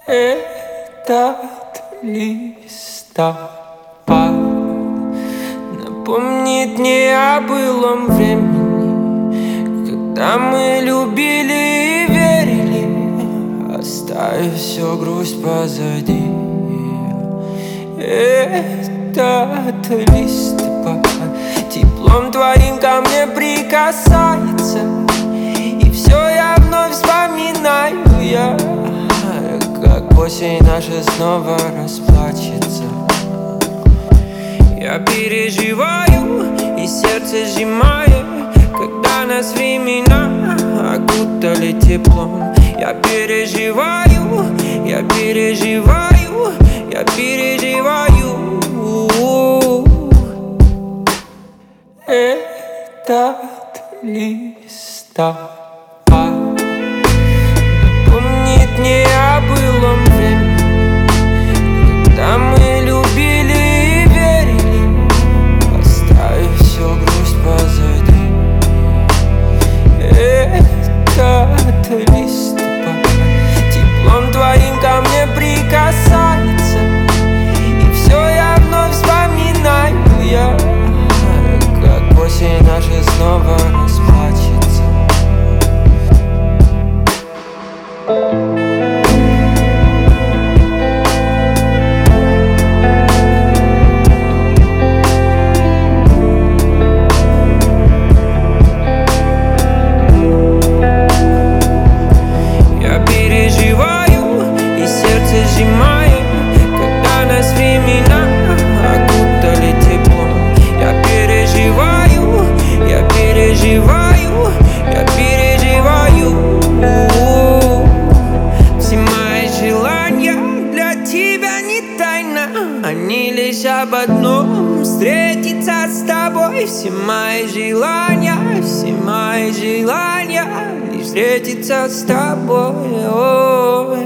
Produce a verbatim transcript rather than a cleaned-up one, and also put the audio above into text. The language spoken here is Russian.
Этот листопад напомнит мне о былом времени, когда мы любили и верили, оставив всю грусть позади. Этот листопад теплом твоим ко мне прикасается, и все я вновь вспоминаю я, как осень наша снова расплачется. Я переживаю, и сердце сжимает, когда нас времена окутали теплом. Я переживаю, я переживаю, я переживаю. Этот листопад напомнит мне о былом времени, когда мы любили и верили, оставив всю грусть позади. Этот листопад теплом твоим ко мне прикасается, и все я вновь вспоминаю я, как осень наша снова расплачется. Я переживаю, и сердце сжимает, когда нас времена окутали теплом. Я переживаю, я переживаю, я переживаю. Все мои желания для тебя не тайна, они лишь об одном — встретиться с тобой. Все мои желания, все мои желания — лишь встретиться с тобой. О-о-о.